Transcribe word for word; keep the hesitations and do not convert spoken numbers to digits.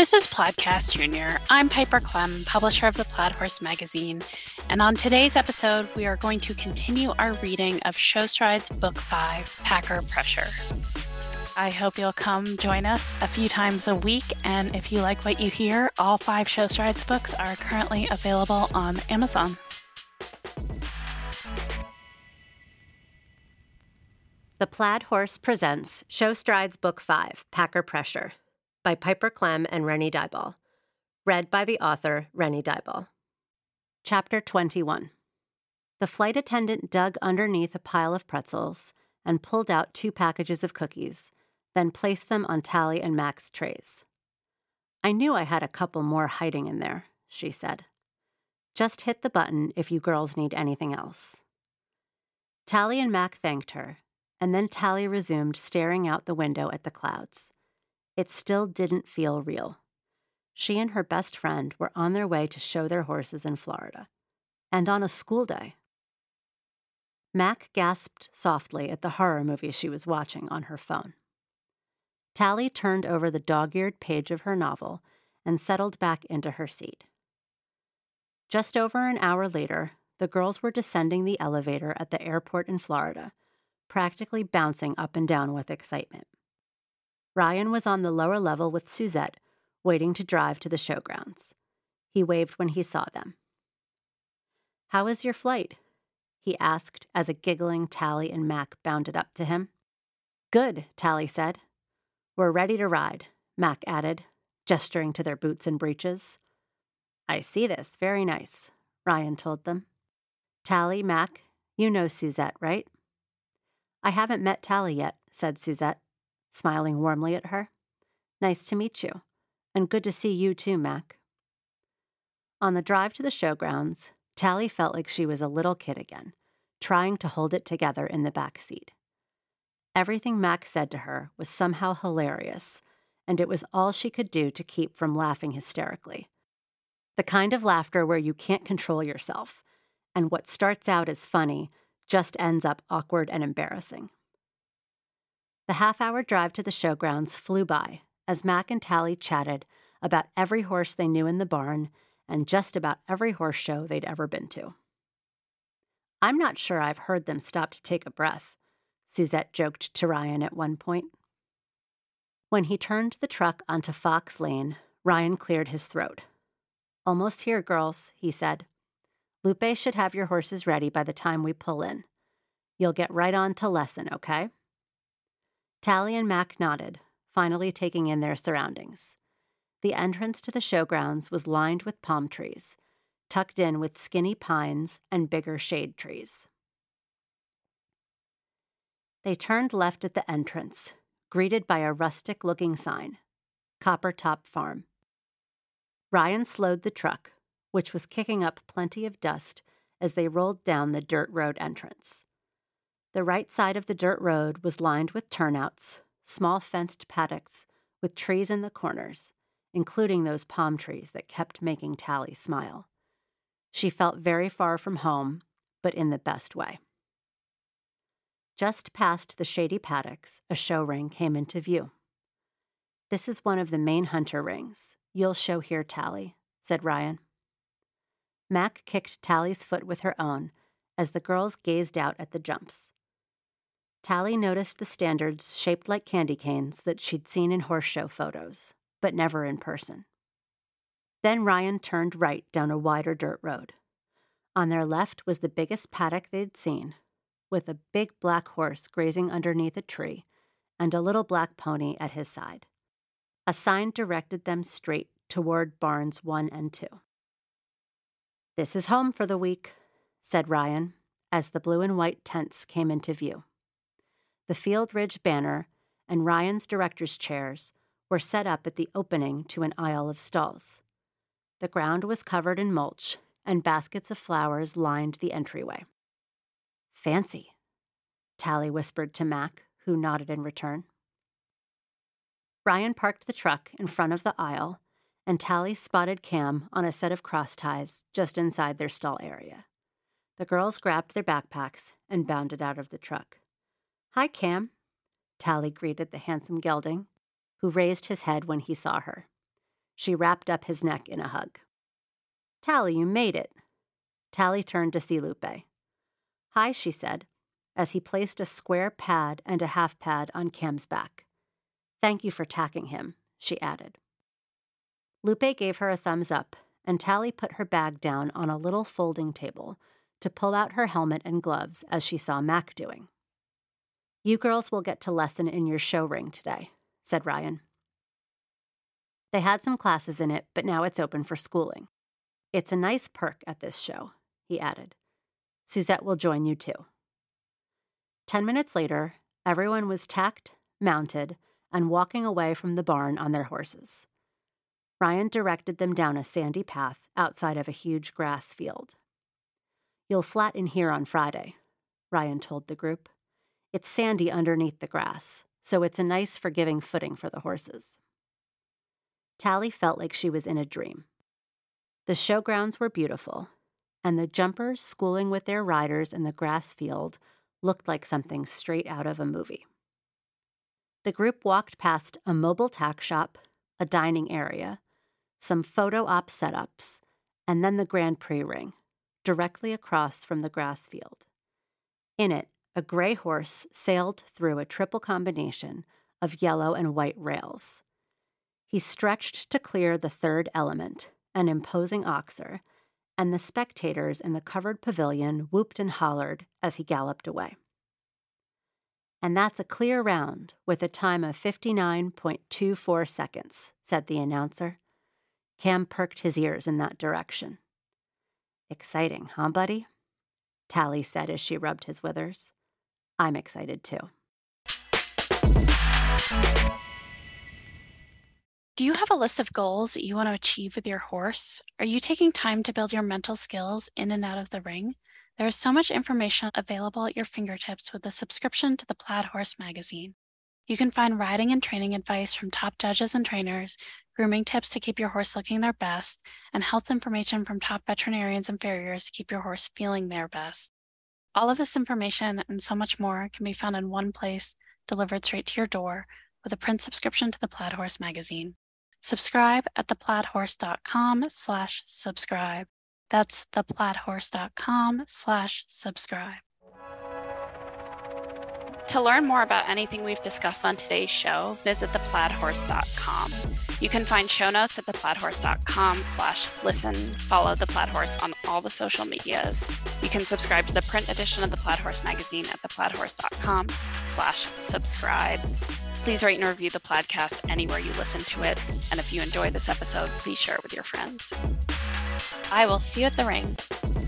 This is Plaidcast Junior I'm Piper Clem, publisher of the Plaid Horse magazine, and on today's episode, we are going to continue our reading of Show Strides Book five, Packer Pressure. I hope you'll come join us a few times a week, and if you like what you hear, all five Show Strides books are currently available on Amazon. The Plaid Horse presents Show Strides Book five, Packer Pressure, by Piper Clem and Rennie Dyball. Read by the author, Rennie Dyball. Chapter twenty-one. The flight attendant dug underneath a pile of pretzels and pulled out two packages of cookies, then placed them on Tally and Mac's trays. "I knew I had a couple more hiding in there," she said. "Just hit the button if you girls need anything else." Tally and Mac thanked her, and then Tally resumed staring out the window at the clouds. It still didn't feel real. She and her best friend were on their way to show their horses in Florida, and on a school day. Mac gasped softly at the horror movie she was watching on her phone. Tally turned over the dog-eared page of her novel and settled back into her seat. Just over an hour later, the girls were descending the elevator at the airport in Florida, practically bouncing up and down with excitement. Ryan was on the lower level with Suzette, waiting to drive to the showgrounds. He waved when he saw them. "How was your flight?" he asked as a giggling Tally and Mac bounded up to him. "Good," Tally said. "We're ready to ride," Mac added, gesturing to their boots and breeches. "I see this. Very nice," Ryan told them. "Tally, Mac, you know Suzette, right?" "I haven't met Tally yet," said Suzette, smiling warmly at her. "Nice to meet you, and good to see you too, Mac." On the drive to the showgrounds, Tally felt like she was a little kid again, trying to hold it together in the back seat. Everything Mac said to her was somehow hilarious, and it was all she could do to keep from laughing hysterically. The kind of laughter where you can't control yourself, and what starts out as funny just ends up awkward and embarrassing. The half-hour drive to the showgrounds flew by as Mac and Tally chatted about every horse they knew in the barn and just about every horse show they'd ever been to. "I'm not sure I've heard them stop to take a breath," Suzette joked to Ryan at one point. When he turned the truck onto Fox Lane, Ryan cleared his throat. "Almost here, girls," he said. "Lupe should have your horses ready by the time we pull in. You'll get right on to lesson, okay?" Tally and Mac nodded, finally taking in their surroundings. The entrance to the showgrounds was lined with palm trees, tucked in with skinny pines and bigger shade trees. They turned left at the entrance, greeted by a rustic-looking sign, Copper Top Farm. Ryan slowed the truck, which was kicking up plenty of dust as they rolled down the dirt road entrance. The right side of the dirt road was lined with turnouts, small fenced paddocks with trees in the corners, including those palm trees that kept making Tally smile. She felt very far from home, but in the best way. Just past the shady paddocks, a show ring came into view. "This is one of the main hunter rings. You'll show here, Tally," said Ryan. Mac kicked Tally's foot with her own as the girls gazed out at the jumps. Tally noticed the standards shaped like candy canes that she'd seen in horse show photos, but never in person. Then Ryan turned right down a wider dirt road. On their left was the biggest paddock they'd seen, with a big black horse grazing underneath a tree and a little black pony at his side. A sign directed them straight toward barns one and two. "This is home for the week," said Ryan, as the blue and white tents came into view. The Field Ridge banner and Ryan's director's chairs were set up at the opening to an aisle of stalls. The ground was covered in mulch, and baskets of flowers lined the entryway. "Fancy," Tally whispered to Mac, who nodded in return. Ryan parked the truck in front of the aisle, and Tally spotted Cam on a set of cross ties just inside their stall area. The girls grabbed their backpacks and bounded out of the truck. "Hi, Cam," Tally greeted the handsome gelding, who raised his head when he saw her. She wrapped up his neck in a hug. Tally, you made it. Tally turned to see Lupe. Hi, she said, as he placed a square pad and a half pad on Cam's back. Thank you for tacking him, she added. Lupe gave her a thumbs up, and Tally put her bag down on a little folding table to pull out her helmet and gloves as she saw Mac doing. You girls will get to lesson in your show ring today, said Ryan. They had some classes in it, but now it's open for schooling. It's a nice perk at this show, he added. Suzette will join you too. Ten minutes later, everyone was tacked, mounted, and walking away from the barn on their horses. Ryan directed them down a sandy path outside of a huge grass field. You'll flat in here on Friday, Ryan told the group. It's sandy underneath the grass, so it's a nice forgiving footing for the horses. Tally felt like she was in a dream. The showgrounds were beautiful, and the jumpers schooling with their riders in the grass field looked like something straight out of a movie. The group walked past a mobile tack shop, a dining area, some photo op setups, and then the Grand Prix ring, directly across from the grass field. In it, a gray horse sailed through a triple combination of yellow and white rails. He stretched to clear the third element, an imposing oxer, and the spectators in the covered pavilion whooped and hollered as he galloped away. And that's a clear round with a time of fifty-nine point two four seconds, said the announcer. Cam perked his ears in that direction. Exciting, huh, buddy? Tally said as she rubbed his withers. I'm excited too. Do you have a list of goals that you want to achieve with your horse? Are you taking time to build your mental skills in and out of the ring? There is so much information available at your fingertips with a subscription to the Plaid Horse magazine. You can find riding and training advice from top judges and trainers, grooming tips to keep your horse looking their best, and health information from top veterinarians and farriers to keep your horse feeling their best. All of this information and so much more can be found in one place, delivered straight to your door, with a print subscription to the Plaid Horse magazine. Subscribe at theplaidhorse.com slash subscribe. That's theplaidhorse.com slash subscribe. To learn more about anything we've discussed on today's show, visit the plaid horse dot com. You can find show notes at theplaidhorse.com slash listen. Follow The Plaid Horse on all the social medias. You can subscribe to the print edition of the Plaid Horse magazine at theplaidhorse.com slash subscribe. Please rate and review the Plaidcast anywhere you listen to it. And if you enjoy this episode, please share it with your friends. I will see you at the ring.